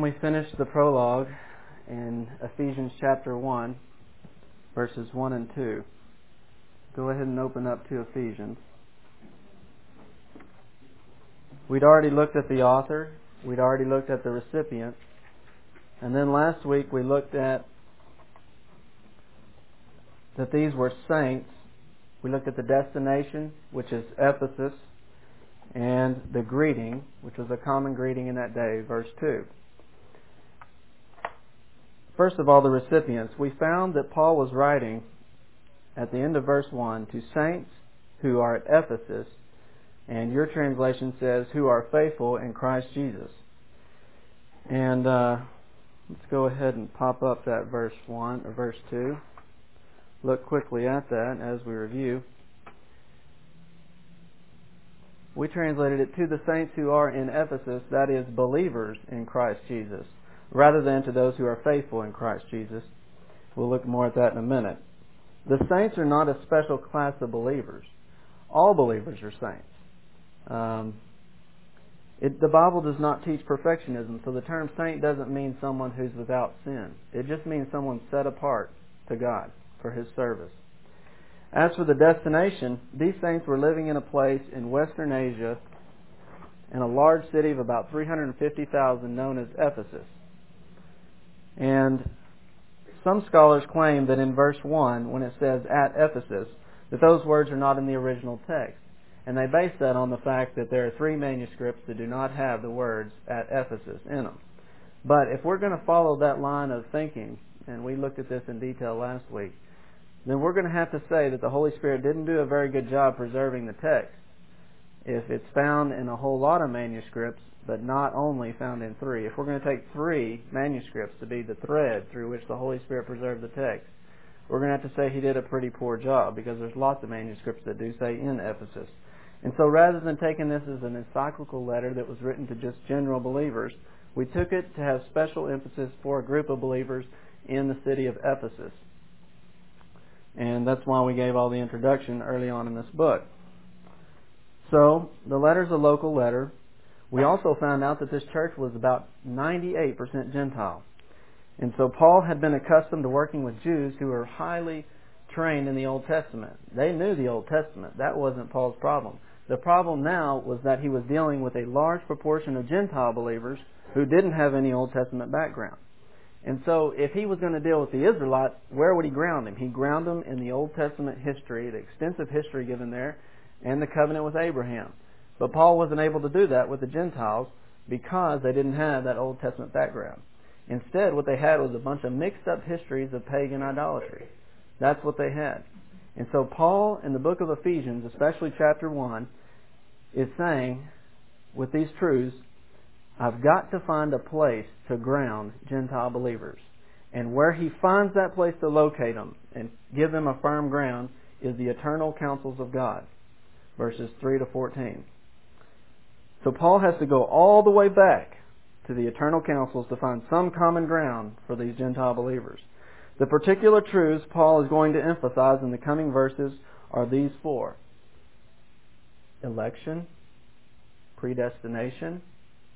we finished the prologue in Ephesians chapter 1, verses 1 and 2. Go ahead and open up to Ephesians. We'd already looked at the author. We'd already looked at the recipient. And then last week we looked at that these were saints. We looked at the destination, which is Ephesus, and the greeting, which was a common greeting in that day, verse 2. First of all, the recipients. We found that Paul was writing at the end of verse 1 to saints who are at Ephesus, and your translation says who are faithful in Christ Jesus. And let's go ahead and pop up that verse 1 or verse 2. Look quickly at that as we review. We translated it to the saints who are in Ephesus, that is, believers in Christ Jesus, rather than to those who are faithful in Christ Jesus. We'll look more at that in a minute. The saints are not a special class of believers. All believers are saints. The Bible does not teach perfectionism, so the term saint doesn't mean someone who's without sin. It just means someone set apart to God for His service. As for the destination, these saints were living in a place in Western Asia in a large city of about 350,000 known as Ephesus. And some scholars claim that in verse 1, when it says at Ephesus, that those words are not in the original text. And they base that on the fact that there are 3 manuscripts that do not have the words at Ephesus in them. But if we're going to follow that line of thinking, and we looked at this in detail last week, then we're going to have to say that the Holy Spirit didn't do a very good job preserving the text. If it's found in a whole lot of manuscripts, but not only found in 3. If we're going to take 3 manuscripts to be the thread through which the Holy Spirit preserved the text, we're going to have to say He did a pretty poor job, because there's lots of manuscripts that do say in Ephesus. And so rather than taking this as an encyclical letter that was written to just general believers, we took it to have special emphasis for a group of believers in the city of Ephesus. And that's why we gave all the introduction early on in this book. So, the letter's a local letter. We also found out that this church was about 98% Gentile. And so Paul had been accustomed to working with Jews who were highly trained in the Old Testament. They knew the Old Testament. That wasn't Paul's problem. The problem now was that he was dealing with a large proportion of Gentile believers who didn't have any Old Testament background. And so if he was going to deal with the Israelites, where would he ground them? He ground them in the Old Testament history, the extensive history given there, and the covenant with Abraham. But Paul wasn't able to do that with the Gentiles because they didn't have that Old Testament background. Instead, what they had was a bunch of mixed up histories of pagan idolatry. That's what they had. And so Paul, in the book of Ephesians, especially chapter 1, is saying, with these truths, I've got to find a place to ground Gentile believers. And where he finds that place to locate them and give them a firm ground is the eternal counsels of God. Verses 3 to 14. So Paul has to go all the way back to the eternal counsels to find some common ground for these Gentile believers. The particular truths Paul is going to emphasize in the coming verses are these 4. Election, predestination,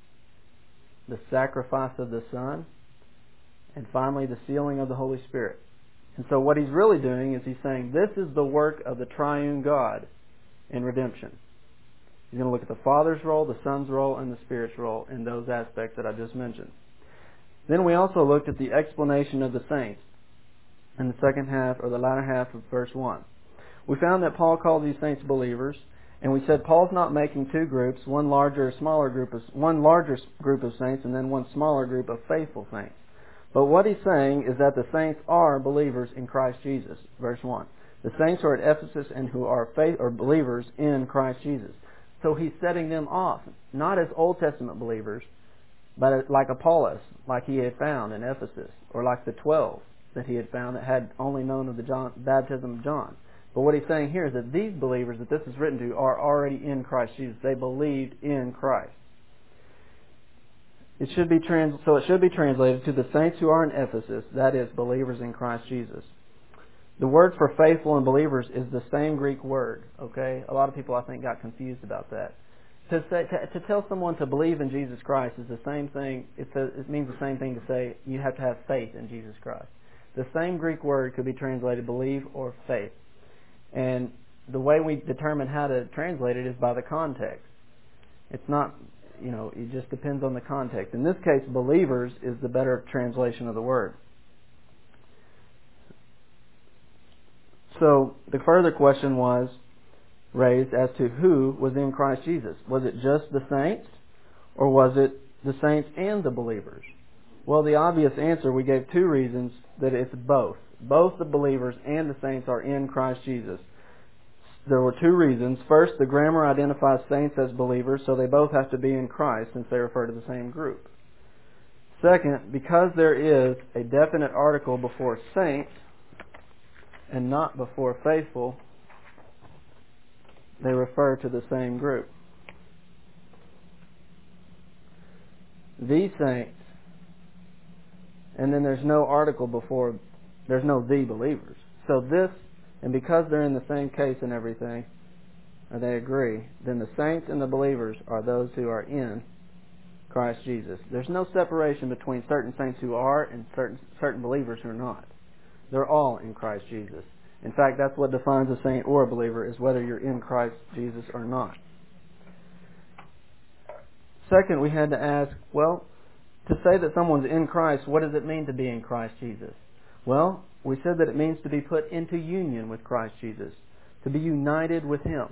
the sacrifice of the Son, and finally the sealing of the Holy Spirit. And so what he's really doing is he's saying this is the work of the triune God in redemption. He's going to look at the Father's role, the Son's role, and the Spirit's role in those aspects that I just mentioned. Then we also looked at the explanation of the saints in the second half, or the latter half of verse 1. We found that Paul called these saints believers, and we said Paul's not making 2 groups, one larger group of saints and then one smaller group of faithful saints. But what he's saying is that the saints are believers in Christ Jesus, verse 1. The saints are at Ephesus and who are believers in Christ Jesus. So he's setting them off, not as Old Testament believers, but like Apollos, like he had found in Ephesus, or like the 12 that he had found that had only known of the baptism of John. But what he's saying here is that these believers that this is written to are already in Christ Jesus. They believed in Christ. It should be translated to the saints who are in Ephesus, that is, believers in Christ Jesus. The word for faithful and believers is the same Greek word. Okay, a lot of people I think got confused about that. To tell someone to believe in Jesus Christ is the same thing. It means the same thing to say you have to have faith in Jesus Christ. The same Greek word could be translated believe or faith. And the way we determine how to translate it is by the context. It's not, it just depends on the context. In this case, believers is the better translation of the word. So the further question was raised as to who was in Christ Jesus. Was it just the saints, or was it the saints and the believers? Well, the obvious answer, we gave two reasons that it's both. Both the believers and the saints are in Christ Jesus. There were two reasons. First, the grammar identifies saints as believers, so they both have to be in Christ since they refer to the same group. Second, because there is a definite article before saints and not before faithful, they refer to the same group. The saints, and then there's no article before, there's no the believers. So this, and because they're in the same case and everything, or they agree, then the saints and the believers are those who are in Christ Jesus. There's no separation between certain saints who are and certain believers who are not. They're all in Christ Jesus. In fact, that's what defines a saint or a believer, is whether you're in Christ Jesus or not. Second, we had to ask, well, to say that someone's in Christ, what does it mean to be in Christ Jesus? Well, we said that it means to be put into union with Christ Jesus, to be united with Him.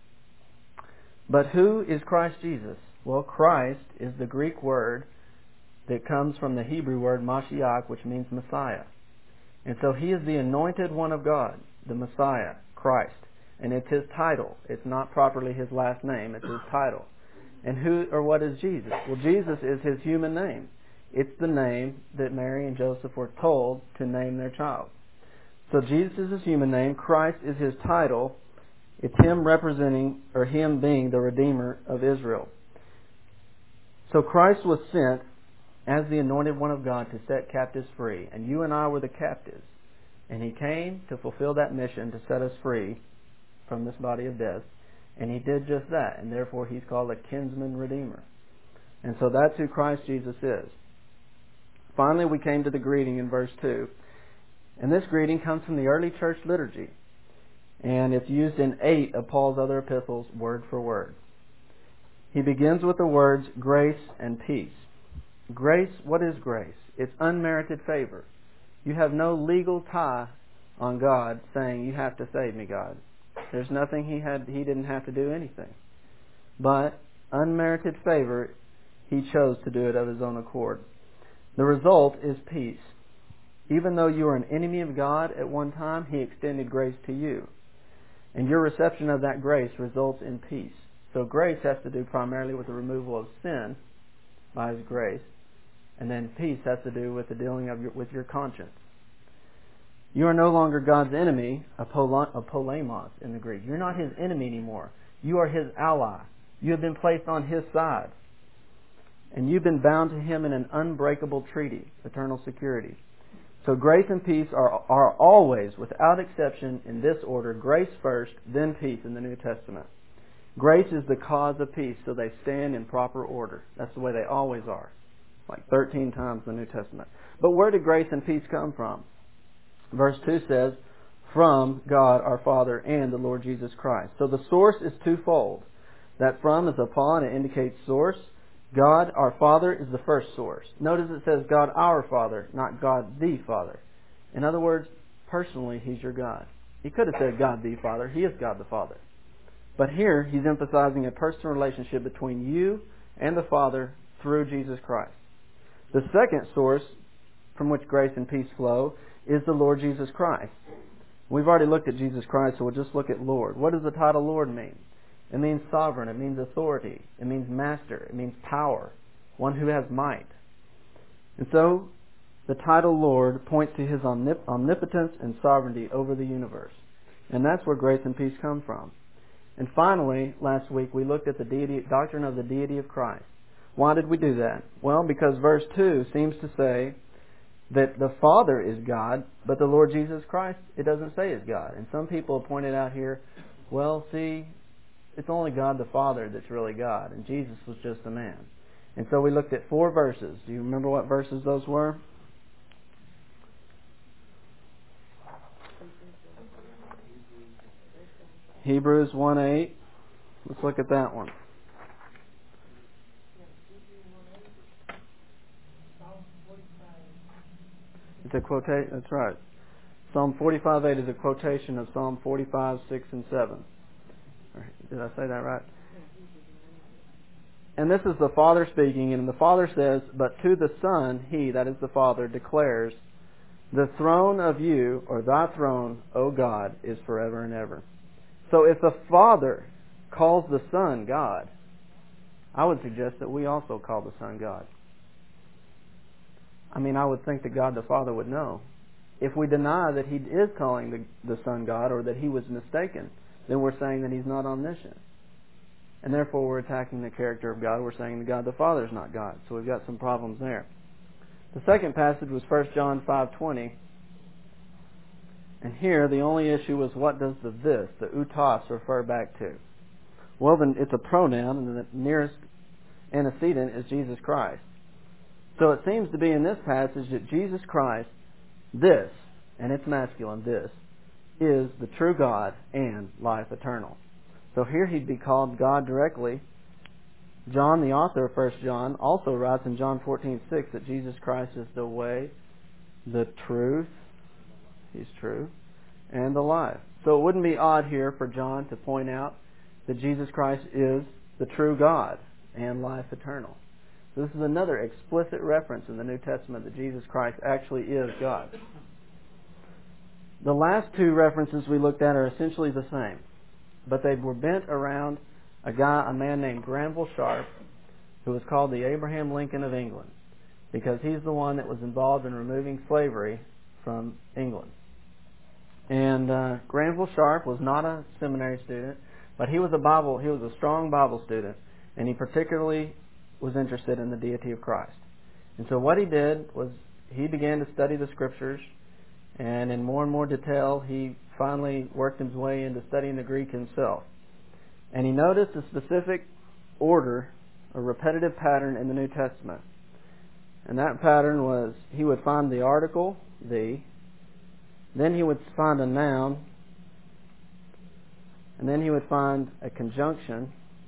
But who is Christ Jesus? Well, Christ is the Greek word that comes from the Hebrew word Mashiach, which means Messiah. And so He is the anointed one of God, the Messiah, Christ. And it's His title. It's not properly His last name, it's His title. And who or what is Jesus? Well, Jesus is His human name. It's the name that Mary and Joseph were told to name their child. So Jesus is His human name. Christ is His title. It's Him representing, or Him being the Redeemer of Israel. So Christ was sent as the anointed one of God to set captives free. And you and I were the captives. And He came to fulfill that mission to set us free from this body of death. And He did just that. And therefore He's called a kinsman redeemer. And so that's who Christ Jesus is. Finally, we came to the greeting in verse 2. And this greeting comes from the early church liturgy. And it's used in 8 of Paul's other epistles, word for word. He begins with the words, grace and peace. Grace, what is grace? It's unmerited favor. You have no legal tie on God saying, you have to save me, God. There's nothing He didn't have to do anything. But unmerited favor, He chose to do it of His own accord. The result is peace. Even though you were an enemy of God at one time, He extended grace to you. And your reception of that grace results in peace. So grace has to do primarily with the removal of sin by His grace. And then peace has to do with the dealing with your conscience. You are no longer God's enemy, a polemos in the Greek. You're not His enemy anymore. You are His ally. You have been placed on His side. And you've been bound to Him in an unbreakable treaty, eternal security. So grace and peace are always, without exception, in this order, grace first, then peace in the New Testament. Grace is the cause of peace, so they stand in proper order. That's the way they always are. Like 13 times in the New Testament. But where did grace and peace come from? Verse 2 says, from God our Father and the Lord Jesus Christ. So the source is twofold. That from is upon, it indicates source. God our Father is the first source. Notice it says God our Father, not God the Father. In other words, personally, He's your God. He could have said God the Father. He is God the Father. But here, He's emphasizing a personal relationship between you and the Father through Jesus Christ. The second source from which grace and peace flow is the Lord Jesus Christ. We've already looked at Jesus Christ, so we'll just look at Lord. What does the title Lord mean? It means sovereign. It means authority. It means master. It means power. One who has might. And so, the title Lord points to His omnipotence and sovereignty over the universe. And that's where grace and peace come from. And finally, last week, we looked at the doctrine of the deity of Christ. Why did we do that? Well, because verse 2 seems to say that the Father is God, but the Lord Jesus Christ, it doesn't say is God. And some people have pointed out here, well, see, it's only God the Father that's really God, and Jesus was just a man. And so we looked at 4 verses. Do you remember what verses those were? Hebrews 1:8. Let's look at that one. It's a quotation. That's right. Psalm 45:8 is a quotation of Psalm 45:6 and 7. Did I say that right? And this is the Father speaking, and the Father says, "But to the Son, He," that is the Father, "declares, the throne of you, or thy throne, O God, is forever and ever." So if the Father calls the Son God, I would suggest that we also call the Son God. I mean, I would think that God the Father would know. If we deny that He is calling the Son God, or that He was mistaken, then we're saying that He's not omniscient. And therefore we're attacking the character of God. We're saying that God the Father is not God. So we've got some problems there. The second passage was 1 John 5:20. And here the only issue was, what does the this, the utos, refer back to? Well, then it's a pronoun, and the nearest antecedent is Jesus Christ. So it seems to be in this passage that Jesus Christ, this, and it's masculine, this, is the true God and life eternal. So here He'd be called God directly. John, the author of 1 John, also writes in John 14:6 that Jesus Christ is the way, the truth, He's true, and the life. So it wouldn't be odd here for John to point out that Jesus Christ is the true God and life eternal. So this is another explicit reference in the New Testament that Jesus Christ actually is God. The last 2 references we looked at are essentially the same, but they were bent around a man named Granville Sharp, who was called the Abraham Lincoln of England, because he's the one that was involved in removing slavery from England. And Granville Sharp was not a seminary student, but he was a strong Bible student, and he particularly was interested in the deity of Christ. And so what he did was he began to study the Scriptures, and in more and more detail he finally worked his way into studying the Greek himself. And he noticed a specific order, a repetitive pattern in the New Testament. And that pattern was, he would find the article, the, then he would find a noun, and then he would find a conjunction,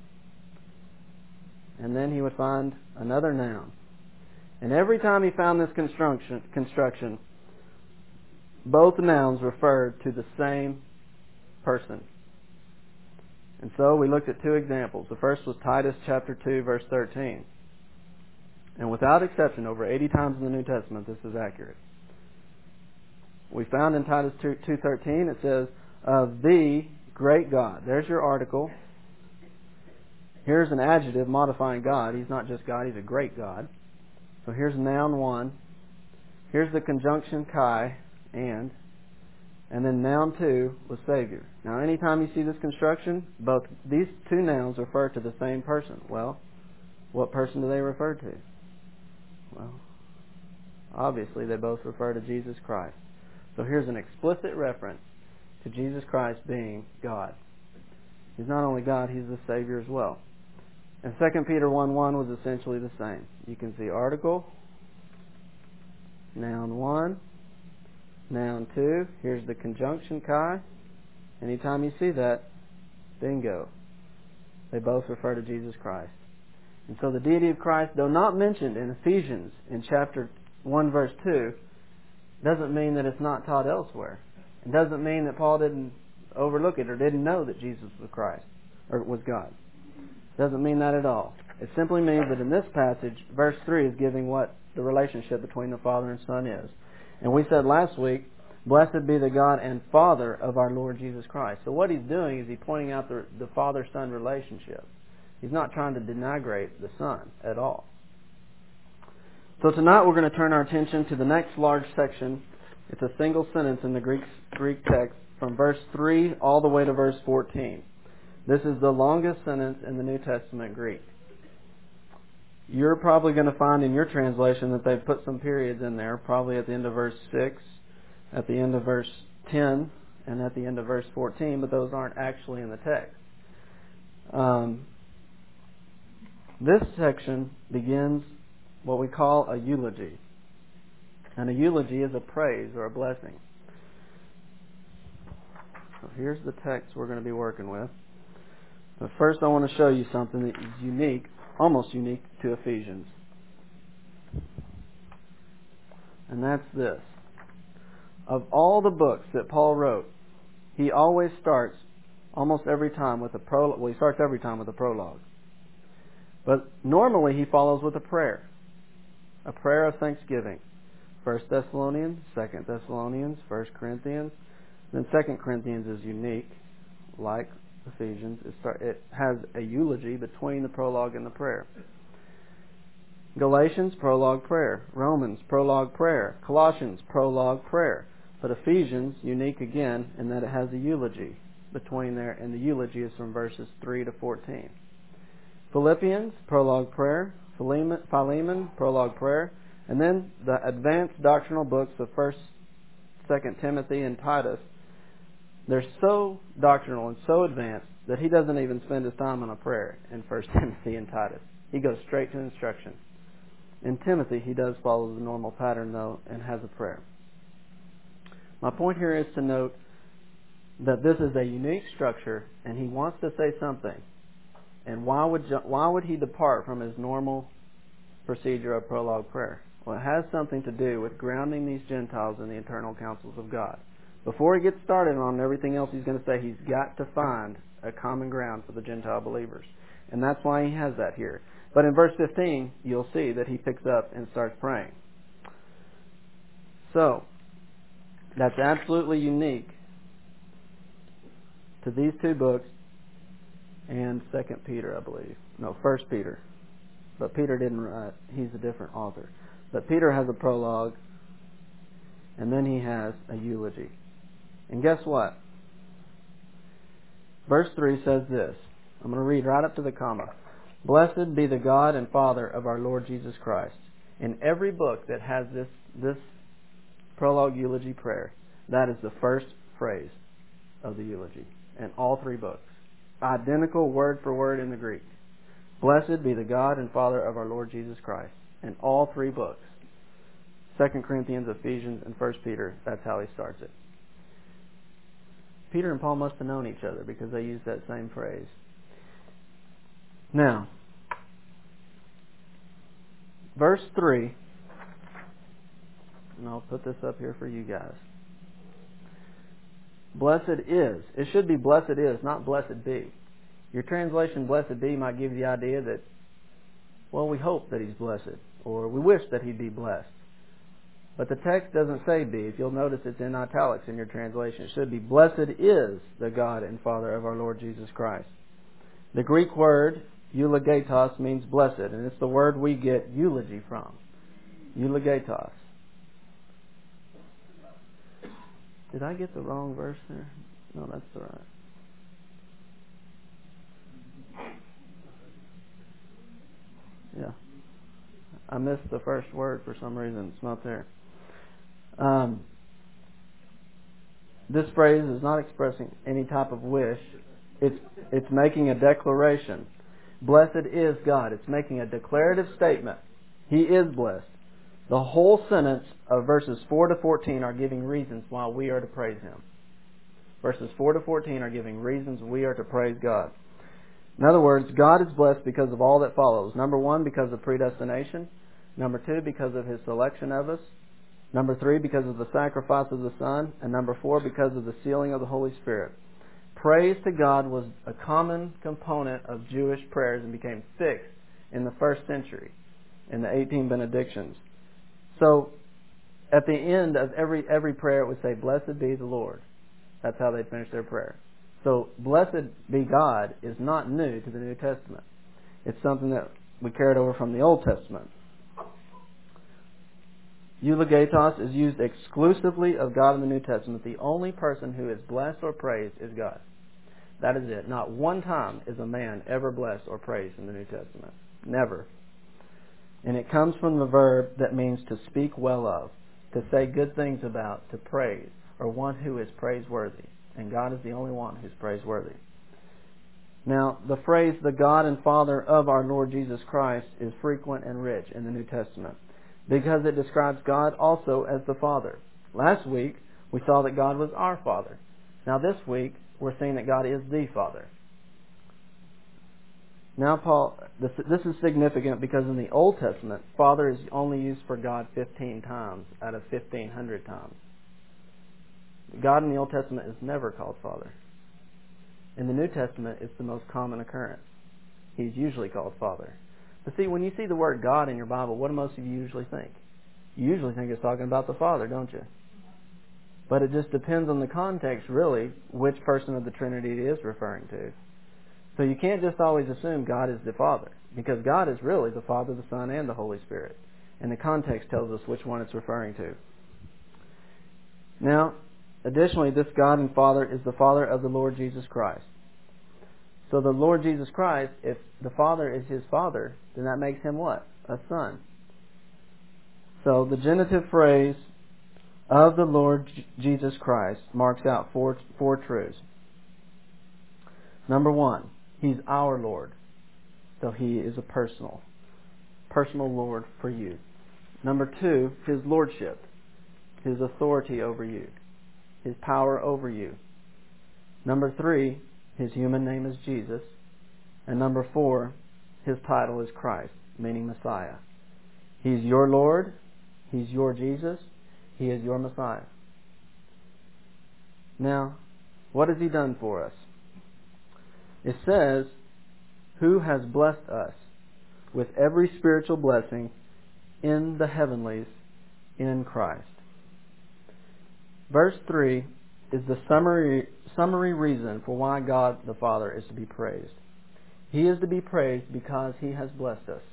and then he would find another noun. And every time he found this construction, both nouns referred to the same person. And so we looked at 2 examples. The first was Titus chapter 2, verse 13. And without exception, over 80 times in the New Testament, this is accurate. We found in Titus 2:13, it says, "Of the great God." There's your article. Here's an adjective modifying God. He's not just God, He's a great God. So here's noun 1. Here's the conjunction kai, and then noun 2 was Savior. Now anytime you see this construction, both these 2 nouns refer to the same person. Well, what person do they refer to? Well, obviously they both refer to Jesus Christ. So here's an explicit reference to Jesus Christ being God. He's not only God, He's the Savior as well. And 2 Peter 1:1 was essentially the same. You can see article, noun 1, noun 2. Here's the conjunction kai. Anytime you see that, bingo. They both refer to Jesus Christ. And so the deity of Christ, though not mentioned in Ephesians in chapter 1 verse 2, doesn't mean that it's not taught elsewhere. It doesn't mean that Paul didn't overlook it or didn't know that Jesus was Christ or was God. It doesn't mean that at all. It simply means that in this passage, verse 3 is giving what the relationship between the Father and Son is. And we said last week, "Blessed be the God and Father of our Lord Jesus Christ." So what he's doing is he's pointing out the Father-Son relationship. He's not trying to denigrate the Son at all. So tonight we're going to turn our attention to the next large section. It's a single sentence in the Greek text from verse 3 all the way to verse 14. This is the longest sentence in the New Testament Greek. You're probably going to find in your translation that they've put some periods in there, probably at the end of verse 6, at the end of verse 10, and at the end of verse 14, but those aren't actually in the text. This section begins what we call a eulogy. And a eulogy is a praise or a blessing. So here's the text we're going to be working with. But first I want to show you something that is unique, almost unique to Ephesians. And that's this. Of all the books that Paul wrote, he always starts almost every time with a prologue. Well, he starts every time with a prologue. But normally he follows with a prayer of thanksgiving. 1 Thessalonians, 2 Thessalonians, 1 Corinthians. Then 2 Corinthians is unique, like Ephesians. It has a eulogy between the prologue and the prayer. Galatians, prologue prayer. Romans, prologue prayer. Colossians, prologue prayer. But Ephesians, unique again in that it has a eulogy between there, and the eulogy is from verses 3 to 14. Philippians, prologue prayer. Philemon, prologue prayer. And then the advanced doctrinal books of 1st, 2nd Timothy, and Titus, they're so doctrinal and so advanced that he doesn't even spend his time on a prayer in 1st Timothy and Titus. He goes straight to instruction. In Timothy, he does follow the normal pattern, though, and has a prayer. My point here is to note that this is a unique structure, and he wants to say something. And why would he depart from his normal procedure of prologue prayer? Well, it has something to do with grounding these Gentiles in the eternal counsels of God. Before he gets started on everything else he's going to say, he's got to find a common ground for the Gentile believers. And that's why he has that here. But in verse 15, you'll see that he picks up and starts praying. So, that's absolutely unique to these two books and 2 Peter, I believe. No, 1 Peter. But Peter didn't write. He's a different author. But Peter has a prologue, and then he has a eulogy. And guess what? Verse 3 says this. I'm going to read right up to the comma. Blessed be the God and Father of our Lord Jesus Christ. In every book that has this prologue eulogy prayer, that is the first phrase of the eulogy in all three books. Identical word for word in the Greek. Blessed be the God and Father of our Lord Jesus Christ. In all three books. 2 Corinthians, Ephesians, and 1 Peter, that's how he starts it. Peter and Paul must have known each other because they used that same phrase. Now, verse 3, and I'll put this up here for you guys. Blessed is. It should be blessed is, not blessed be. Your translation, blessed be, might give you the idea that, well, we hope that he's blessed, or we wish that he'd be blessed. But the text doesn't say be. If you'll notice, it's in italics in your translation. It should be, blessed is the God and Father of our Lord Jesus Christ. The Greek word, eulogetos, means blessed, and it's the word we get eulogy from. Eulogetos. Did I get the wrong verse there? No, that's the right. Yeah. I missed the first word for some reason. It's not there. This phrase is not expressing any type of wish. It's making a declaration. Blessed is God. It's making a declarative statement. He is blessed. The whole sentence of verses 4 to 14 are giving reasons why we are to praise Him. Verses 4 to 14 are giving reasons we are to praise God. In other words, God is blessed because of all that follows. Number 1, because of predestination. Number 2, because of His selection of us. Number 3, because of the sacrifice of the Son. And number 4, because of the sealing of the Holy Spirit. Praise to God was a common component of Jewish prayers and became fixed in the first century, in the 18 benedictions. So, at the end of every prayer, it would say, Blessed be the Lord. That's how they'd finish their prayer. So, blessed be God is not new to the New Testament. It's something that we carried over from the Old Testament. Eulogetos is used exclusively of God in the New Testament. The only person who is blessed or praised is God. That is it. Not one time is a man ever blessed or praised in the New Testament. Never. And it comes from the verb that means to speak well of, to say good things about, to praise, or one who is praiseworthy. And God is the only one who's praiseworthy. Now, the phrase, the God and Father of our Lord Jesus Christ, is frequent and rich in the New Testament because it describes God also as the Father. Last week, we saw that God was our Father. Now this week, we're seeing that God is the Father. Now, this is significant because in the Old Testament, Father is only used for God 15 times out of 1,500 times. God in the Old Testament is never called Father. In the New Testament, it's the most common occurrence. He's usually called Father. But see, when you see the word God in your Bible, what do most of you usually think? You usually think it's talking about the Father, don't you? But it just depends on the context, really, which person of the Trinity it is referring to. So you can't just always assume God is the Father, because God is really the Father, the Son, and the Holy Spirit. And the context tells us which one it's referring to. Now, additionally, this God and Father is the Father of the Lord Jesus Christ. So the Lord Jesus Christ, if the Father is His Father, then that makes Him what? A Son. So the genitive phrase of the Lord Jesus Christ marks out four truths. Number one, He's our Lord. So He is a personal Lord for you. Number two, His Lordship, His authority over you, His power over you. Number three, His human name is Jesus. And number four, His title is Christ, meaning Messiah. He's your Lord. He's your Jesus. He is your Messiah. Now, what has He done for us? It says, who has blessed us with every spiritual blessing in the heavenlies in Christ. Verse 3 is the summary reason for why God the Father is to be praised. He is to be praised because He has blessed us.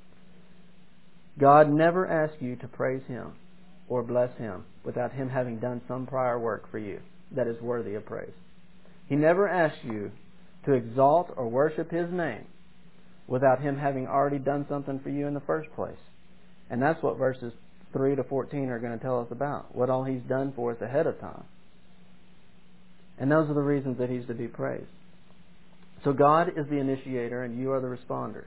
God never asks you to praise Him or bless Him without Him having done some prior work for you that is worthy of praise. He never asks you to exalt or worship His name without Him having already done something for you in the first place. And that's what verses 3 to 14 are going to tell us about, what all He's done for us ahead of time. And those are the reasons that He's to be praised. So God is the initiator and you are the responder.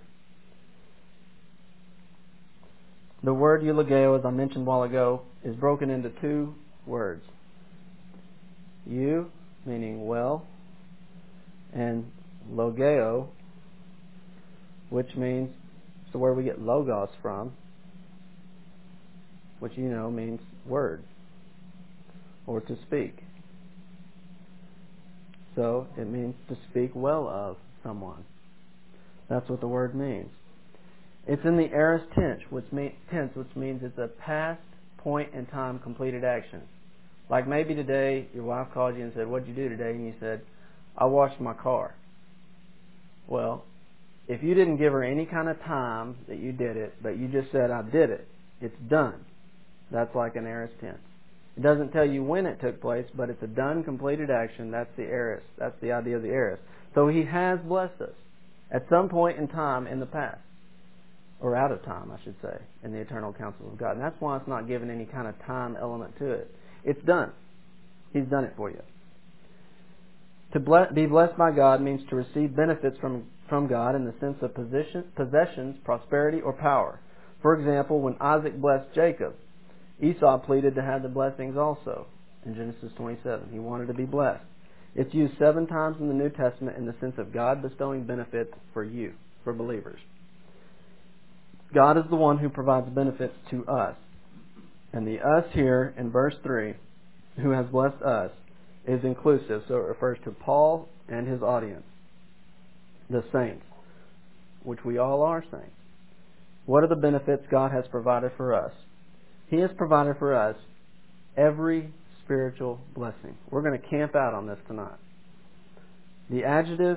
The word eulogio, as I mentioned a while ago, is broken into two words. Eu, meaning well, and logeo, which means it's the word we get logos from, which you know means word, or to speak. So it means to speak well of someone. That's what the word means. It's in the aorist tense, which means it's a past point in time completed action. Like maybe today your wife called you and said, "What'd you do today?" And you said, "I washed my car." Well, if you didn't give her any kind of time that you did it, but you just said, "I did it," it's done. That's like an aorist tense. It doesn't tell you when it took place, but it's a done, completed action. That's the aorist. That's the idea of the aorist. So He has blessed us at some point in time in the past. Or out of time, I should say, in the eternal counsel of God. And that's why it's not given any kind of time element to it. It's done. He's done it for you. To be blessed by God means to receive benefits from God in the sense of possessions, prosperity, or power. For example, when Isaac blessed Jacob, Esau pleaded to have the blessings also in Genesis 27. He wanted to be blessed. It's used 7 times in the New Testament in the sense of God bestowing benefits for you, for believers. God is the one who provides benefits to us. And the us here in verse 3, who has blessed us, is inclusive. So it refers to Paul and his audience, the saints, which we all are saints. What are the benefits God has provided for us? He has provided for us every spiritual blessing. We're going to camp out on this tonight. The adjective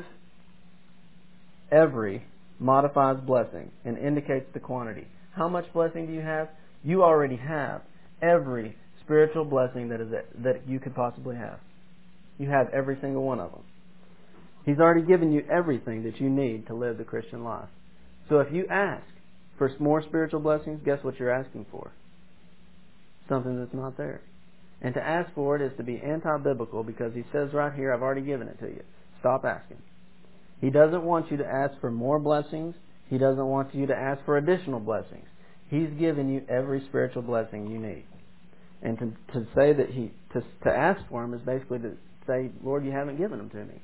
every modifies blessing and indicates the quantity. How much blessing do you have? You already have every spiritual blessing that you could possibly have. You have every single one of them. He's already given you everything that you need to live the Christian life. So if you ask for more spiritual blessings, guess what you're asking for? Something that's not there. And to ask for it is to be anti-biblical because He says right here, I've already given it to you. Stop asking. He doesn't want you to ask for more blessings. He doesn't want you to ask for additional blessings. He's given you every spiritual blessing you need. And to say that to ask for them is basically to say, Lord, you haven't given them to me.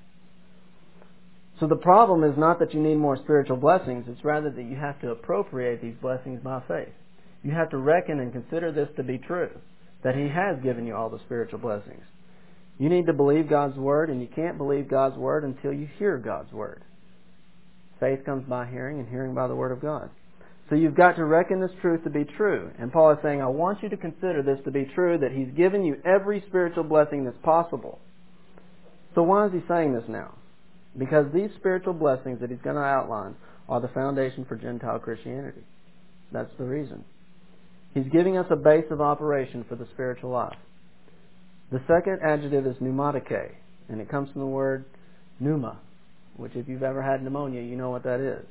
So the problem is not that you need more spiritual blessings. It's rather that you have to appropriate these blessings by faith. You have to reckon and consider this to be true, that He has given you all the spiritual blessings. You need to believe God's Word, and you can't believe God's Word until you hear God's Word. Faith comes by hearing, and hearing by the Word of God. So you've got to reckon this truth to be true. And Paul is saying, I want you to consider this to be true, that He's given you every spiritual blessing that's possible. So why is he saying this now? Because these spiritual blessings that he's going to outline are the foundation for Gentile Christianity. That's the reason. He's giving us a base of operation for the spiritual life. The second adjective is pneumatike, and it comes from the word pneuma, which if you've ever had pneumonia, you know what that is.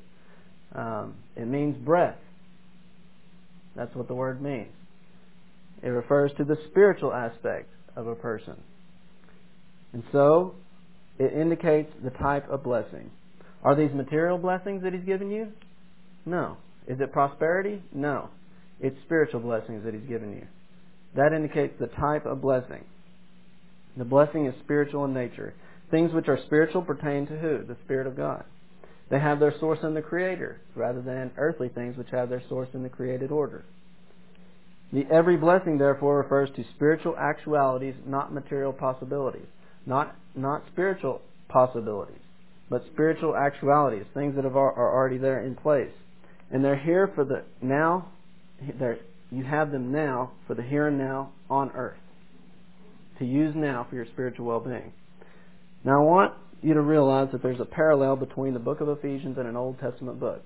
It means breath. That's what the word means. It refers to the spiritual aspect of a person. And so, it indicates the type of blessing. Are these material blessings that he's given you? No. Is it prosperity? No. It's spiritual blessings that he's given you. That indicates the type of blessing. The blessing is spiritual in nature. Things which are spiritual pertain to who? The Spirit of God. They have their source in the Creator, rather than earthly things which have their source in the created order. The every blessing, therefore, refers to spiritual actualities, not material possibilities. Not spiritual possibilities, but spiritual actualities, things that are already there in place. And they're here for the now. You have them now for the here and now on earth, to use now for your spiritual well-being. Now I want you to realize that there's a parallel between the book of Ephesians and an Old Testament book.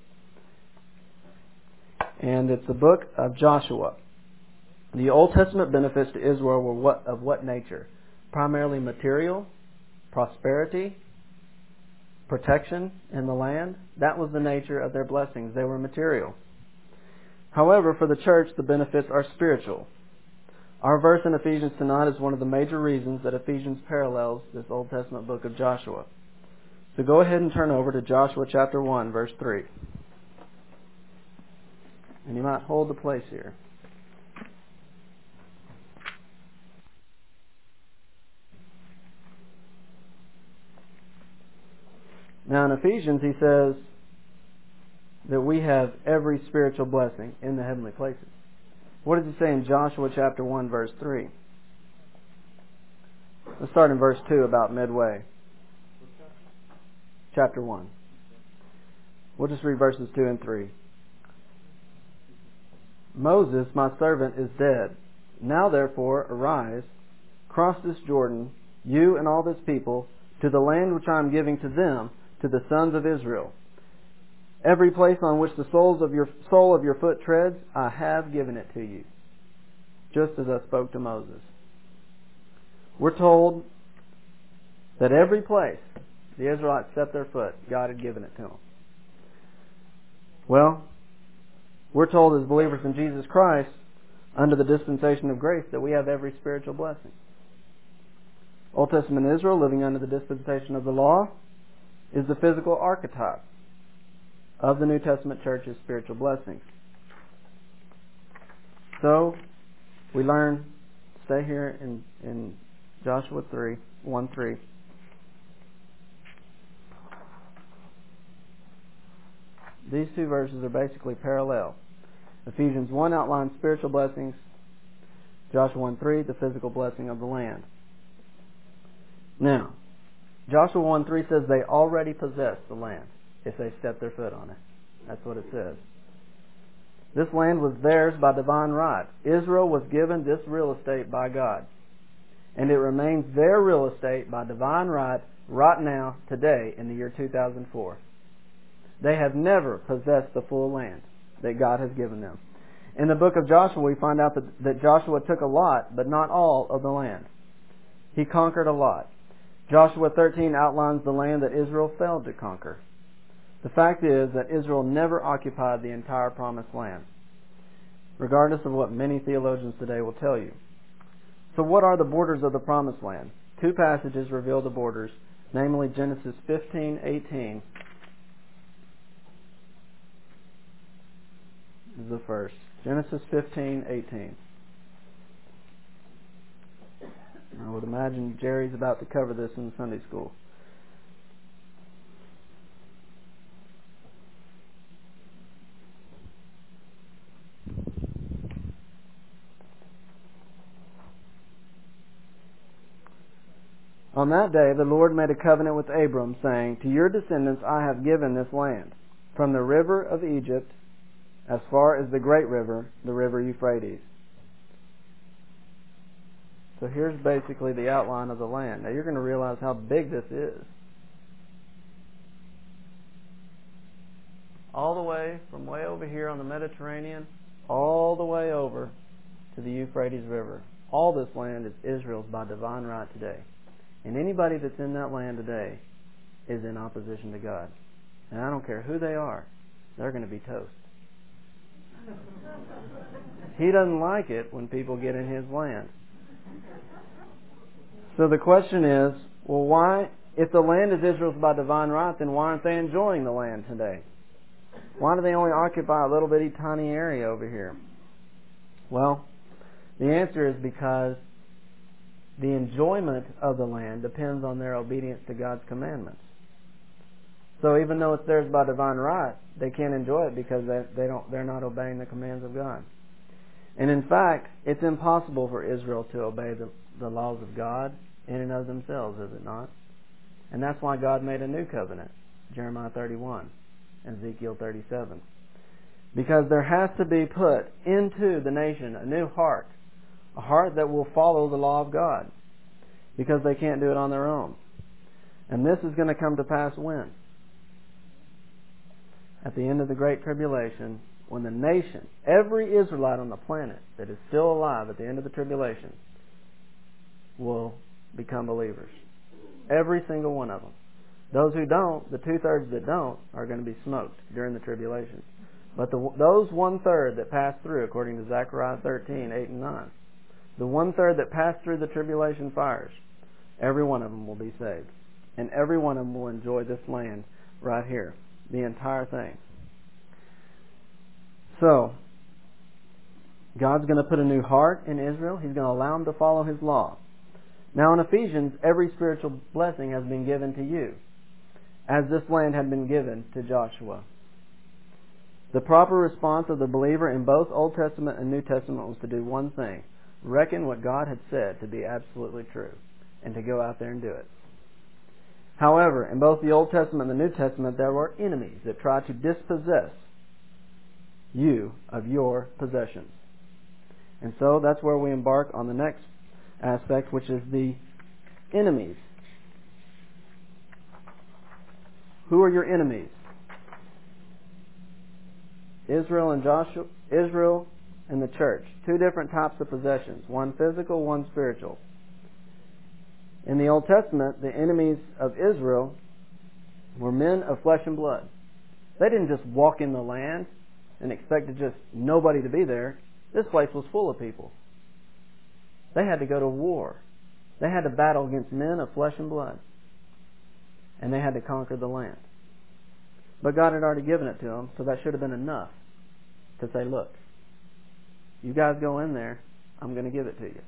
And it's the book of Joshua. The Old Testament benefits to Israel were of what nature? Primarily material, prosperity, protection in the land. That was the nature of their blessings. They were material. However, for the church, the benefits are spiritual. Our verse in Ephesians tonight is one of the major reasons that Ephesians parallels this Old Testament book of Joshua. So go ahead and turn over to Joshua chapter 1, verse 3. And you might hold the place here. Now in Ephesians he says that we have every spiritual blessing in the heavenly places. What does he say in Joshua chapter 1 verse 3? Let's start in verse 2 about midway. Chapter 1. We'll just read verses 2 and 3. Moses, my servant, is dead. Now therefore arise, cross this Jordan, you and all this people, to the land which I am giving to them, to the sons of Israel. Every place on which the sole of your foot treads, I have given it to you, just as I spoke to Moses. We're told that every place the Israelites set their foot, God had given it to them. Well, we're told as believers in Jesus Christ, under the dispensation of grace, that we have every spiritual blessing. Old Testament Israel, living under the dispensation of the law, is the physical archetype of the New Testament church's spiritual blessings. So, we learn, stay here in Joshua 1:3. These two verses are basically parallel. Ephesians 1 outlines spiritual blessings. Joshua 1:3, the physical blessing of the land. Now, Joshua 1:3 says they already possess the land if they step their foot on it. That's what it says. This land was theirs by divine right. Israel was given this real estate by God. And it remains their real estate by divine right now, today, in the year 2004. They have never possessed the full land that God has given them. In the book of Joshua, we find out that Joshua took a lot, but not all of the land. He conquered a lot. Joshua 13 outlines the land that Israel failed to conquer. The fact is that Israel never occupied the entire promised land, regardless of what many theologians today will tell you. So what are the borders of the promised land? Two passages reveal the borders namely Genesis 15:18. This is the first. Genesis 15:18. I would imagine Jerry's about to cover this in Sunday school. On that day the Lord made a covenant with Abram, saying, "To your descendants I have given this land, from the river of Egypt as far as the great river, the river Euphrates." So here's basically the outline of the land. Now you're going to realize how big this is. All the way from way over here on the Mediterranean, all the way over to the Euphrates River. All this land is Israel's by divine right today. And anybody that's in that land today is in opposition to God. And I don't care who they are, they're going to be toast. He doesn't like it when people get in His land. So the question is, well, why, if the land is Israel's by divine right, then why aren't they enjoying the land today? Why do they only occupy a little bitty tiny area over here? Well, the answer is because the enjoyment of the land depends on their obedience to God's commandments. So even though it's theirs by divine right, they can't enjoy it because they're not obeying the commands of God. And in fact, it's impossible for Israel to obey the laws of God in and of themselves, is it not? And that's why God made a new covenant, Jeremiah 31, Ezekiel 37. Because there has to be put into the nation a new heart, a heart that will follow the law of God, because they can't do it on their own. And this is going to come to pass when? At the end of the Great Tribulation, when the nation, every Israelite on the planet that is still alive at the end of the tribulation, will become believers. Every single one of them. Those who don't, the 2/3 that don't, are going to be smoked during the tribulation. But those 1/3 that pass through, according to Zechariah 13:8 and 9, the 1/3 that pass through the tribulation fires, every one of them will be saved. And every one of them will enjoy this land right here. The entire thing. So, God's going to put a new heart in Israel. He's going to allow them to follow His law. Now in Ephesians, every spiritual blessing has been given to you, as this land had been given to Joshua. The proper response of the believer in both Old Testament and New Testament was to do one thing: reckon what God had said to be absolutely true, and to go out there and do it. However, in both the Old Testament and the New Testament, there were enemies that tried to dispossess you of your possessions. And so that's where we embark on the next aspect, which is the enemies. Who are your enemies? Israel and Joshua, Israel and the church. Two different types of possessions, one physical, one spiritual. In the Old Testament, the enemies of Israel were men of flesh and blood. They didn't just walk in the land and expect just nobody to be there. This place was full of people. They had to go to war. They had to battle against men of flesh and blood. And they had to conquer the land. But God had already given it to them, so that should have been enough to say, look, you guys go in there, I'm going to give it to you.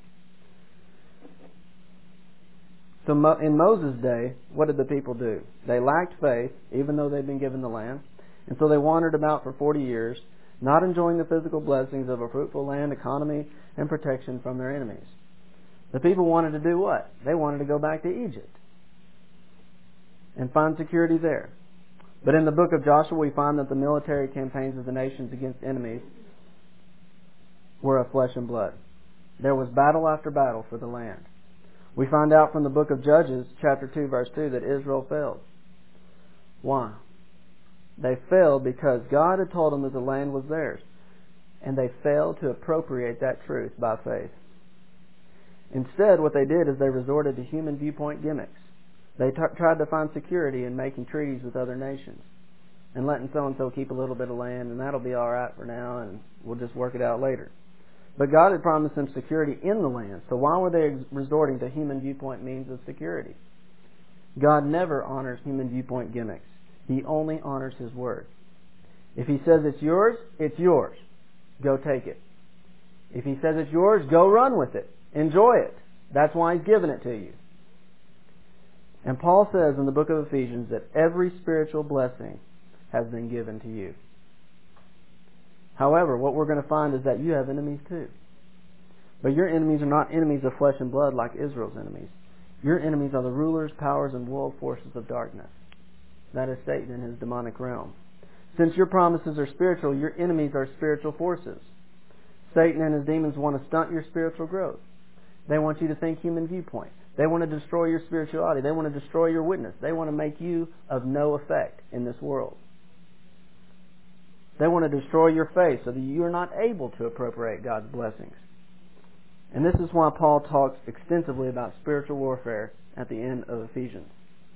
So in Moses' day, what did the people do? They lacked faith, even though they'd been given the land. And so they wandered about for 40 years, not enjoying the physical blessings of a fruitful land, economy, and protection from their enemies. The people wanted to do what? They wanted to go back to Egypt and find security there. But in the book of Joshua, we find that the military campaigns of the nations against enemies were of flesh and blood. There was battle after battle for the land. We find out from the book of Judges, chapter 2, verse 2, that Israel failed. Why? They failed because God had told them that the land was theirs, and they failed to appropriate that truth by faith. Instead, what they did is they resorted to human viewpoint gimmicks. They tried to find security in making treaties with other nations and letting so-and-so keep a little bit of land, and that'll be all right for now, and we'll just work it out later. But God had promised them security in the land, so why were they resorting to human viewpoint means of security? God never honors human viewpoint gimmicks. He only honors His Word. If He says it's yours, it's yours. Go take it. If He says it's yours, go run with it. Enjoy it. That's why He's given it to you. And Paul says in the book of Ephesians that every spiritual blessing has been given to you. However, what we're going to find is that you have enemies too. But your enemies are not enemies of flesh and blood like Israel's enemies. Your enemies are the rulers, powers, and world forces of darkness. That is Satan and his demonic realm. Since your promises are spiritual, your enemies are spiritual forces. Satan and his demons want to stunt your spiritual growth. They want you to think human viewpoint. They want to destroy your spirituality. They want to destroy your witness. They want to make you of no effect in this world. They want to destroy your faith so that you are not able to appropriate God's blessings. And this is why Paul talks extensively about spiritual warfare at the end of Ephesians.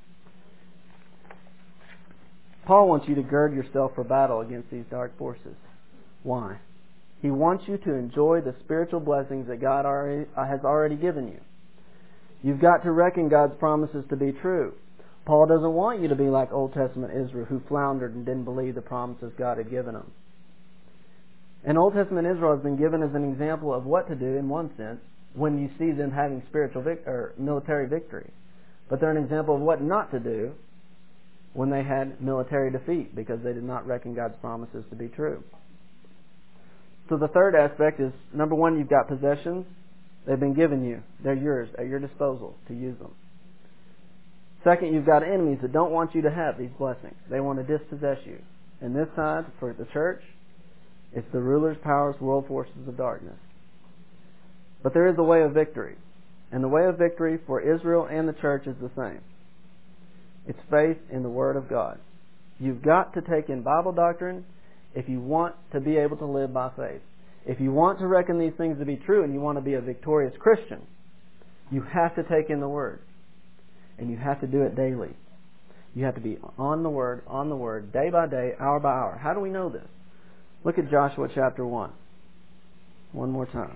Paul wants you to gird yourself for battle against these dark forces. Why? He wants you to enjoy the spiritual blessings that God has already given you. You've got to reckon God's promises to be true. Paul doesn't want you to be like Old Testament Israel, who floundered and didn't believe the promises God had given them. And Old Testament Israel has been given as an example of what to do, in one sense, when you see them having spiritual or military victory. But they're an example of what not to do when they had military defeat, because they did not reckon God's promises to be true. So the third aspect is, number one, you've got possessions. They've been given you. They're yours, at your disposal to use them. Second, you've got enemies that don't want you to have these blessings. They want to dispossess you. And this side, for the church, it's the rulers, powers, world forces of darkness. But there is a way of victory. And the way of victory for Israel and the church is the same. It's faith in the Word of God. You've got to take in Bible doctrine if you want to be able to live by faith. If you want to reckon these things to be true and you want to be a victorious Christian, you have to take in the Word. And you have to do it daily. You have to be on the Word, day by day, hour by hour. How do we know this? Look at Joshua chapter 1. One more time.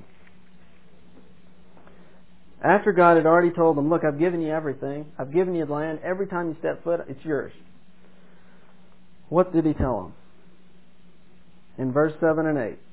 After God had already told them, look, I've given you everything. I've given you the land. Every time you step foot, it's yours. What did He tell them? In verse 7 and 8.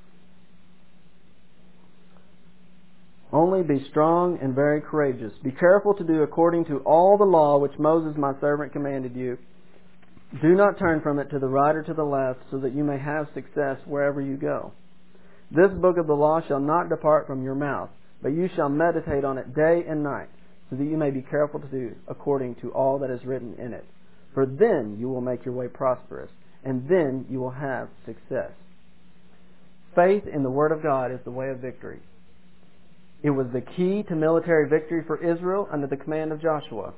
Only be strong and very courageous. Be careful to do according to all the law which Moses my servant commanded you. Do not turn from it to the right or to the left, so that you may have success wherever you go. This book of the law shall not depart from your mouth, but you shall meditate on it day and night, so that you may be careful to do according to all that is written in it. For then you will make your way prosperous, and then you will have success. Faith in the Word of God is the way of victory. It was the key to military victory for Israel under the command of Joshua.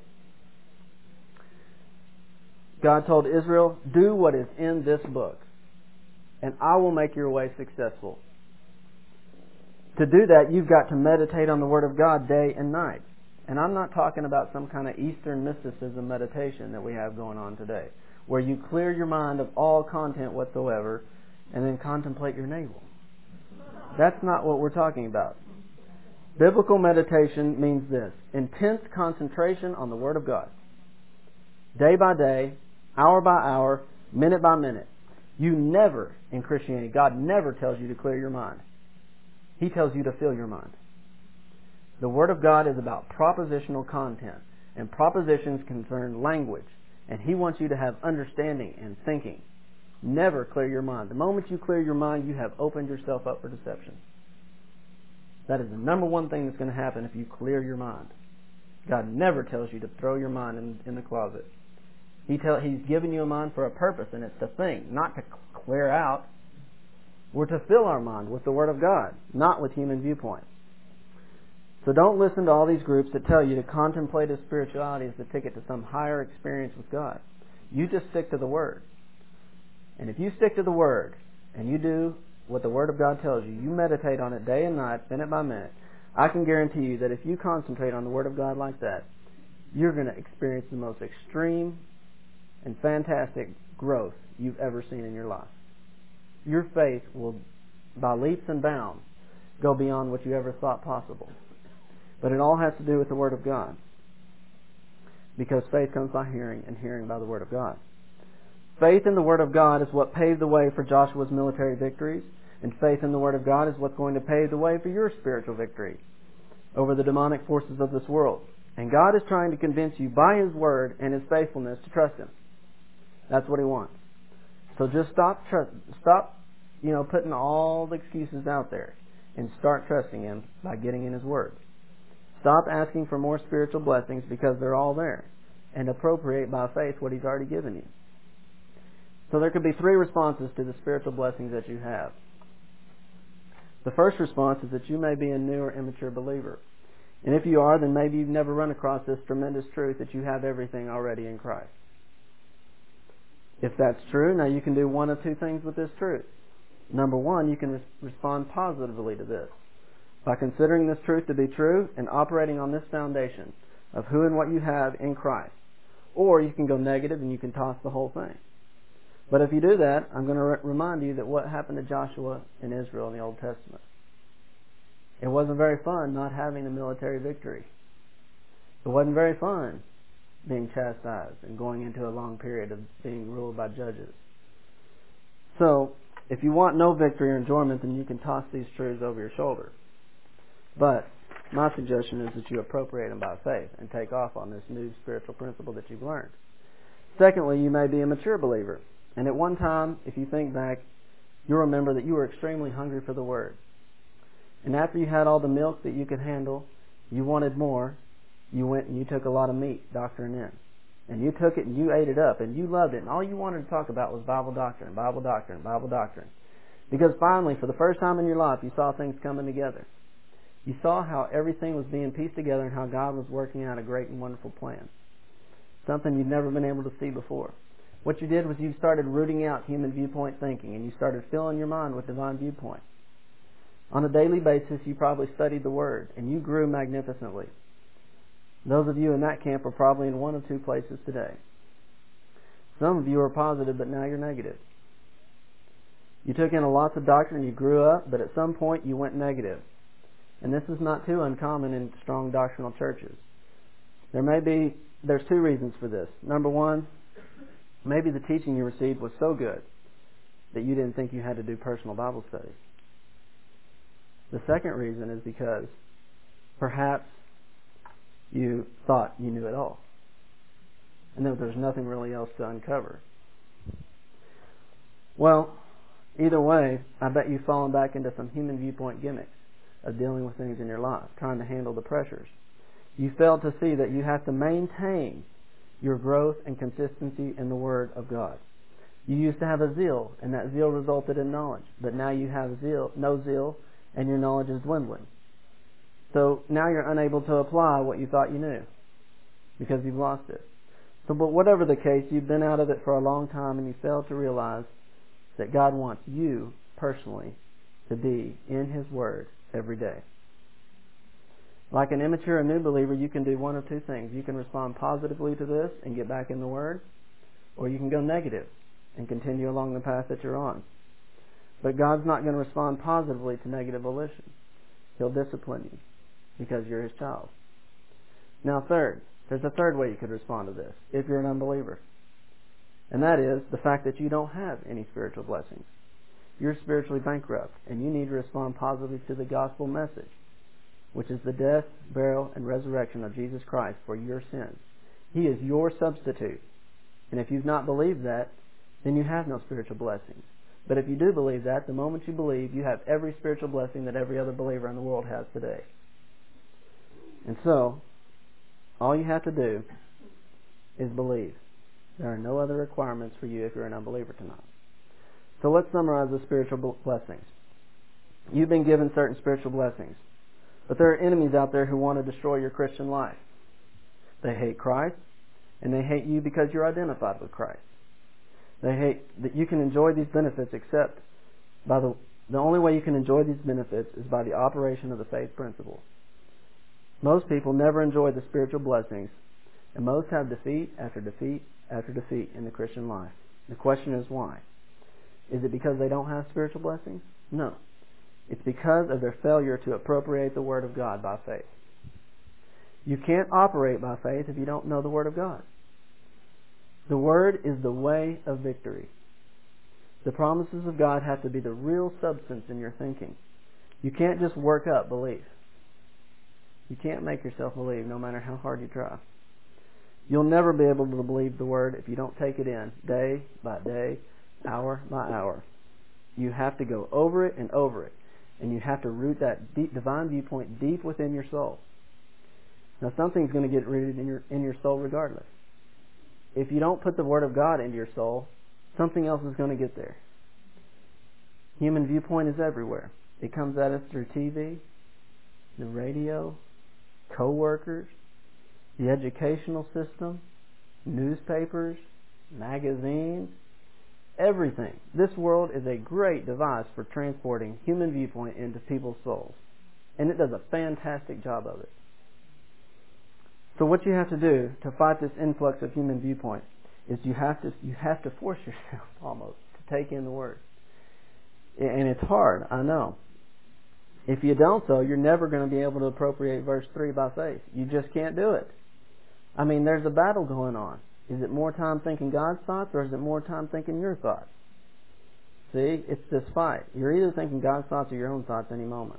God told Israel, do what is in this book, and I will make your way successful. To do that, you've got to meditate on the Word of God day and night. And I'm not talking about some kind of Eastern mysticism meditation that we have going on today, where you clear your mind of all content whatsoever and then contemplate your navel. That's not what we're talking about. Biblical meditation means this: intense concentration on the Word of God. Day by day, hour by hour, minute by minute. You never, in Christianity, God never tells you to clear your mind. He tells you to fill your mind. The Word of God is about propositional content, and propositions concern language, and He wants you to have understanding and thinking. Never clear your mind. The moment you clear your mind, you have opened yourself up for deception. That is the number one thing that's going to happen if you clear your mind. God never tells you to throw your mind in the closet. He's given you a mind for a purpose, and it's to think, not to clear out. We're to fill our mind with the Word of God, not with human viewpoint. So don't listen to all these groups that tell you to contemplative spirituality is the ticket to some higher experience with God. You just stick to the Word. And if you stick to the Word, and you do what the Word of God tells you, you meditate on it day and night, minute by minute, I can guarantee you that if you concentrate on the Word of God like that, you're going to experience the most extreme and fantastic growth you've ever seen in your life. Your faith will, by leaps and bounds, go beyond what you ever thought possible. But it all has to do with the Word of God. because faith comes by hearing, and hearing by the Word of God. Faith in the Word of God is what paved the way for Joshua's military victories, and faith in the Word of God is what's going to pave the way for your spiritual victory over the demonic forces of this world. And God is trying to convince you by His Word and His faithfulness to trust Him. That's what He wants. So just stop putting all the excuses out there and start trusting Him by getting in His Word. Stop asking for more spiritual blessings because they're all there, and appropriate by faith what He's already given you. So there could be 3 responses to the spiritual blessings that you have. The first response is that you may be a new or immature believer. And if you are, then maybe you've never run across this tremendous truth that you have everything already in Christ. If that's true, now you can do one of 2 things with this truth. Number 1, you can respond positively to this by considering this truth to be true and operating on this foundation of who and what you have in Christ. Or you can go negative and you can toss the whole thing. But if you do that, I'm going to remind you that what happened to Joshua in Israel in the Old Testament. It wasn't very fun not having a military victory. It wasn't very fun being chastised and going into a long period of being ruled by judges. So, if you want no victory or enjoyment, then you can toss these truths over your shoulder. But my suggestion is that you appropriate them by faith and take off on this new spiritual principle that you've learned. Secondly, you may be a mature believer. And at one time, if you think back, you'll remember that you were extremely hungry for the Word. And after you had all the milk that you could handle, you wanted more. You went and you took a lot of meat, doctrine in. And you took it and you ate it up and you loved it. And all you wanted to talk about was Bible doctrine, Bible doctrine, Bible doctrine. Because finally, for the first time in your life, you saw things coming together. You saw how everything was being pieced together and how God was working out a great and wonderful plan. Something you'd never been able to see before. What you did was you started rooting out human viewpoint thinking, and you started filling your mind with divine viewpoint. On a daily basis, you probably studied the Word, and you grew magnificently. Those of you in that camp are probably in one of 2 places today. Some of you are positive, but now you're negative. You took in lots of doctrine, you grew up, but at some point you went negative. And this is not too uncommon in strong doctrinal churches. There's 2 reasons for this. Number 1, maybe the teaching you received was so good that you didn't think you had to do personal Bible studies. The second reason is because perhaps you thought you knew it all, and that there's nothing really else to uncover. Well, either way, I bet you've fallen back into some human viewpoint gimmicks of dealing with things in your life, trying to handle the pressures. You failed to see that you have to maintain your growth and consistency in the Word of God. You used to have a zeal, and that zeal resulted in knowledge. But now you have no zeal, and your knowledge is dwindling. So now you're unable to apply what you thought you knew because you've lost it. So, but whatever the case, you've been out of it for a long time, and you fail to realize that God wants you personally to be in His Word every day. Like an immature or new believer, you can do one of 2 things. You can respond positively to this and get back in the Word, or you can go negative and continue along the path that you're on. But God's not going to respond positively to negative volition. He'll discipline you because you're His child. Now there's a third way you could respond to this if you're an unbeliever. And that is the fact that you don't have any spiritual blessings. You're spiritually bankrupt, and you need to respond positively to the gospel message, which is the death, burial, and resurrection of Jesus Christ for your sins. He is your substitute. And if you've not believed that, then you have no spiritual blessings. But if you do believe that, the moment you believe, you have every spiritual blessing that every other believer in the world has today. And so, all you have to do is believe. There are no other requirements for you if you're an unbeliever tonight. So let's summarize the spiritual blessings. You've been given certain spiritual blessings. But there are enemies out there who want to destroy your Christian life. They hate Christ, and they hate you because you're identified with Christ. They hate that you can enjoy these benefits except by the only way you can enjoy these benefits is by the operation of the faith principle. Most people never enjoy the spiritual blessings, and most have defeat after defeat after defeat in the Christian life. The question is why? Is it because they don't have spiritual blessings? No. It's because of their failure to appropriate the Word of God by faith. You can't operate by faith if you don't know the Word of God. The Word is the way of victory. The promises of God have to be the real substance in your thinking. You can't just work up belief. You can't make yourself believe no matter how hard you try. You'll never be able to believe the Word if you don't take it in day by day, hour by hour. You have to go over it and over it. And you have to root that deep, divine viewpoint deep within your soul. Now something's going to get rooted in your soul regardless. If you don't put the Word of God into your soul, something else is going to get there. Human viewpoint is everywhere. It comes at us through TV, the radio, co-workers, the educational system, newspapers, magazines, everything. This world is a great device for transporting human viewpoint into people's souls. And it does a fantastic job of it. So what you have to do to fight this influx of human viewpoint is you have to force yourself almost to take in the Word. And it's hard, I know. If you don't so, you're never going to be able to appropriate verse 3 by faith. You just can't do it. I mean, there's a battle going on. Is it more time thinking God's thoughts or is it more time thinking your thoughts? See, it's this fight. You're either thinking God's thoughts or your own thoughts any moment.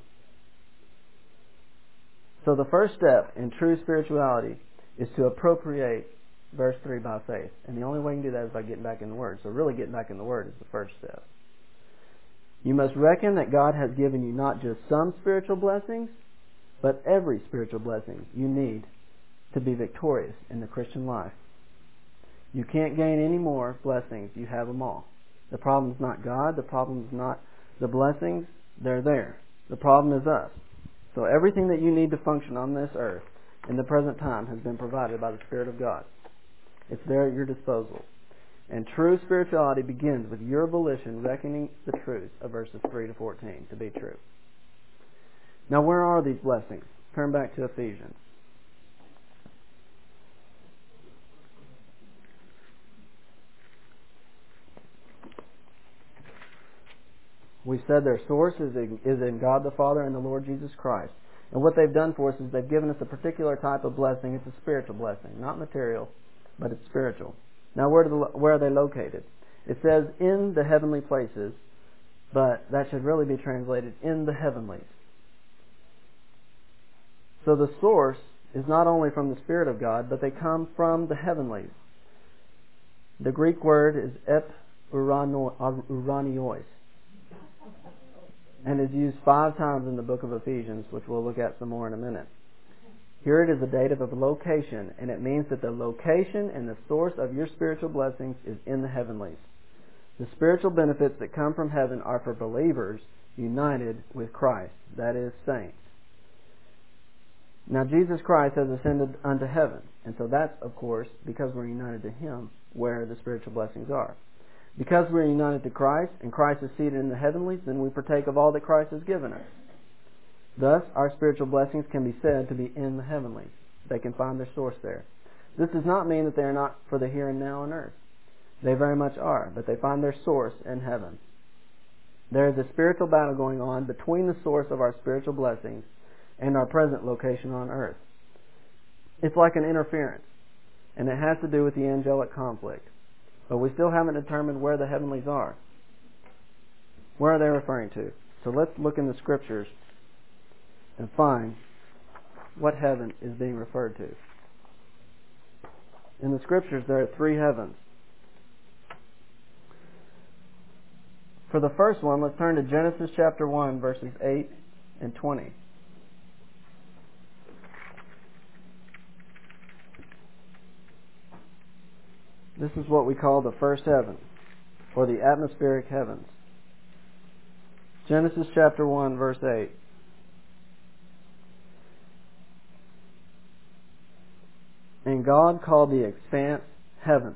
So the first step in true spirituality is to appropriate verse 3 by faith. And the only way you can do that is by getting back in the Word. So really getting back in the Word is the first step. You must reckon that God has given you not just some spiritual blessings, but every spiritual blessing you need to be victorious in the Christian life. You can't gain any more blessings. You have them all. The problem is not God. The problem is not the blessings. They're there. The problem is us. So everything that you need to function on this earth in the present time has been provided by the Spirit of God. It's there at your disposal. And true spirituality begins with your volition reckoning the truth of verses 3 to 14 to be true. Now where are these blessings? Turn back to Ephesians. We said their source is in God the Father and the Lord Jesus Christ. And what they've done for us is they've given us a particular type of blessing. It's a spiritual blessing. Not material, but it's spiritual. Now where are they located? It says in the heavenly places, but that should really be translated in the heavenlies. So the source is not only from the Spirit of God, but they come from the heavenlies. The Greek word is uranios, and is used 5 times in the book of Ephesians, which we'll look at some more in a minute. Here it is a dative of location, and it means that the location and the source of your spiritual blessings is in the heavenlies. The spiritual benefits that come from heaven are for believers united with Christ, that is, saints. Now Jesus Christ has ascended unto heaven, and so that's, of course, because we're united to Him, where the spiritual blessings are. Because we're united to Christ, and Christ is seated in the heavenlies, then we partake of all that Christ has given us. Thus, our spiritual blessings can be said to be in the heavenlies. They can find their source there. This does not mean that they are not for the here and now on earth. They very much are, but they find their source in heaven. There is a spiritual battle going on between the source of our spiritual blessings and our present location on earth. It's like an interference, and it has to do with the angelic conflict. But we still haven't determined where the heavenlies are. Where are they referring to? So let's look in the Scriptures and find what heaven is being referred to. In the Scriptures there are 3 heavens. For the first one, let's turn to Genesis chapter 1, verses 8 and 20. This is what we call the first heaven, or the atmospheric heavens. Genesis chapter 1, verse 8. And God called the expanse heaven.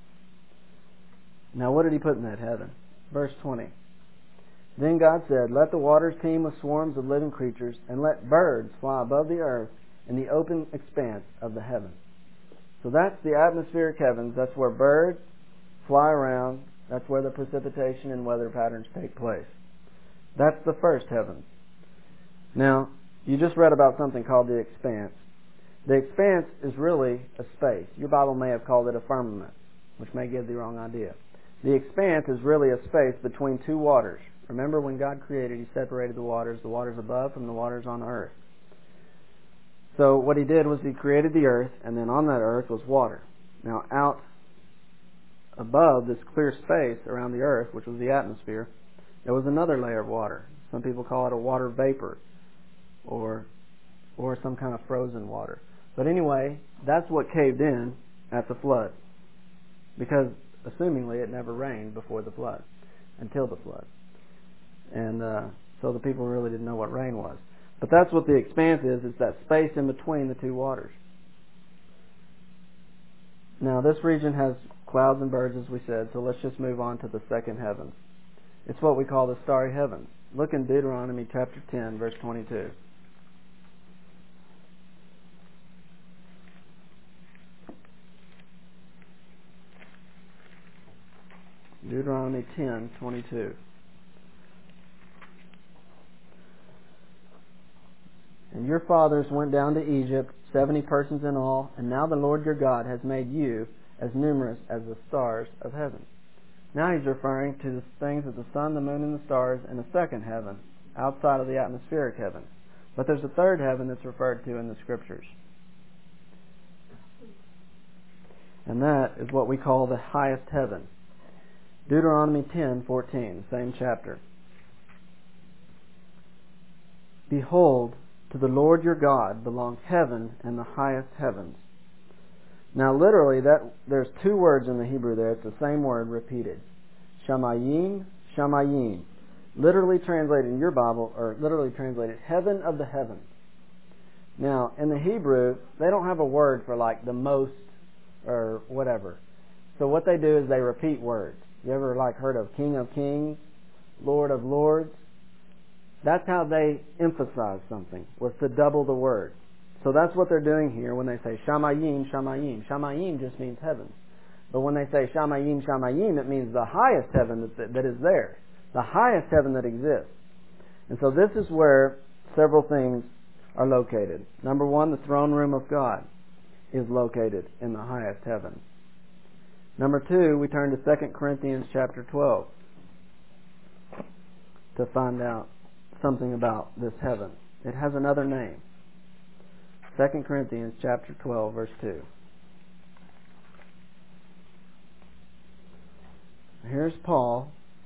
Now what did He put in that heaven? Verse 20. Then God said, let the waters teem with swarms of living creatures, and let birds fly above the earth in the open expanse of the heaven. So that's the atmospheric heavens. That's where birds fly around. That's where the precipitation and weather patterns take place. That's the first heaven. Now, you just read about something called the expanse. The expanse is really a space. Your Bible may have called it a firmament, which may give the wrong idea. The expanse is really a space between two waters. Remember, when God created, He separated the waters above from the waters on earth. So what He did was He created the earth, and then on that earth was water. Now out above this clear space around the earth, which was the atmosphere, there was another layer of water. Some people call it a water vapor, or some kind of frozen water. But anyway, that's what caved in at the flood, because assumingly it never rained before the flood, until the flood. And so the people really didn't know what rain was. But that's what the expanse is. It's that space in between the two waters. Now this region has clouds and birds, as we said, so let's just move on to the second heavens. It's what we call the starry heavens. Look in Deuteronomy chapter 10, verse 22. Deuteronomy 10:22. And your fathers went down to Egypt, 70 persons in all, and now the Lord your God has made you as numerous as the stars of heaven. Now He's referring to the things of the sun, the moon, and the stars in a second heaven, outside of the atmospheric heaven. But there's a third heaven that's referred to in the Scriptures. And that is what we call the highest heaven. Deuteronomy 10:14, same chapter. Behold, to the Lord your God belong heaven and the highest heavens. Now literally, there's two words in the Hebrew there. It's the same word repeated. Shamayim, shamayim. Literally translated in your Bible, or literally translated, heaven of the heavens. Now, in the Hebrew, they don't have a word for like the most or whatever. So what they do is they repeat words. You ever heard of King of Kings, Lord of Lords? That's how they emphasize something, was to double the word. So that's what they're doing here when they say Shamayim, Shamayim. Shamayim just means heaven. But when they say Shamayim, Shamayim, it means the highest heaven that is there. The highest heaven that exists. And so this is where several things are located. Number one, the throne room of God is located in the highest heaven. Number two, we turn to 2 Corinthians chapter 12 to find out something about this heaven. It has another name. 2 Corinthians chapter 12, verse 2. Here's Paul.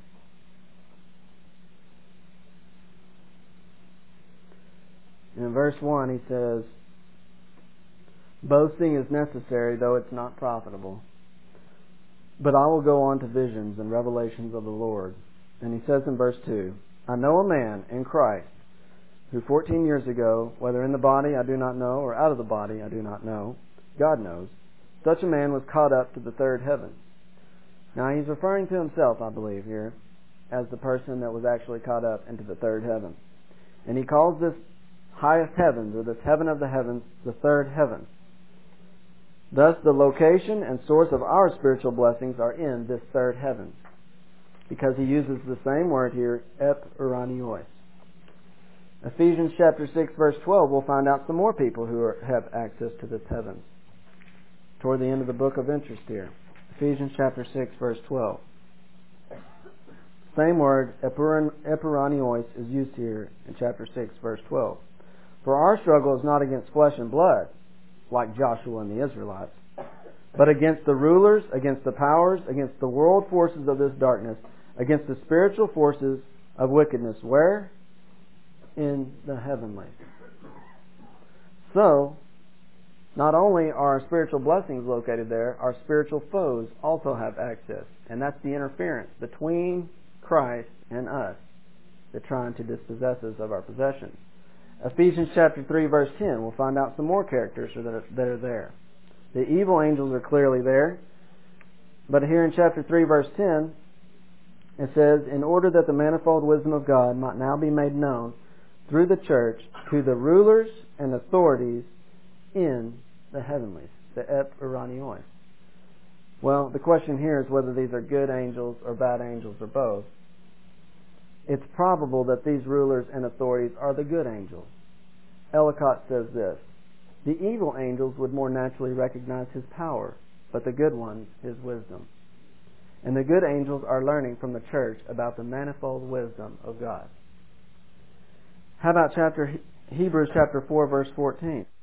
In verse 1 he says, boasting is necessary, though it's not profitable. But I will go on to visions and revelations of the Lord. And he says in verse 2, I know a man in Christ who 14 years ago, whether in the body I do not know, or out of the body I do not know, God knows, such a man was caught up to the third heaven. Now he's referring to himself, I believe, here, as the person that was actually caught up into the third heaven. And he calls this highest heavens, or this heaven of the heavens, the third heaven. Thus, the location and source of our spiritual blessings are in this third heaven, because he uses the same word here, epuranios. Ephesians chapter 6, verse 12, we'll find out some more people who have access to this heaven. Toward the end of the book of interest here. Ephesians chapter 6, verse 12. Same word, epuranios, is used here in chapter 6, verse 12. For our struggle is not against flesh and blood, like Joshua and the Israelites, but against the rulers, against the powers, against the world forces of this darkness, against the spiritual forces of wickedness. Where? In the heavenly. So, not only are our spiritual blessings located there, our spiritual foes also have access. And that's the interference between Christ and us that trying to dispossess us of our possessions. Ephesians chapter 3, verse 10, we'll find out some more characters that are there. The evil angels are clearly there. But here in chapter 3, verse 10, it says, in order that the manifold wisdom of God might now be made known through the church to the rulers and authorities in the heavenlies, the epuranios. Well, the question here is whether these are good angels or bad angels or both. It's probable that these rulers and authorities are the good angels. Ellicott says this, The evil angels would more naturally recognize his power, but the good ones his wisdom. And the good angels are learning from the church about the manifold wisdom of God. How about Hebrews chapter 4, verse 14?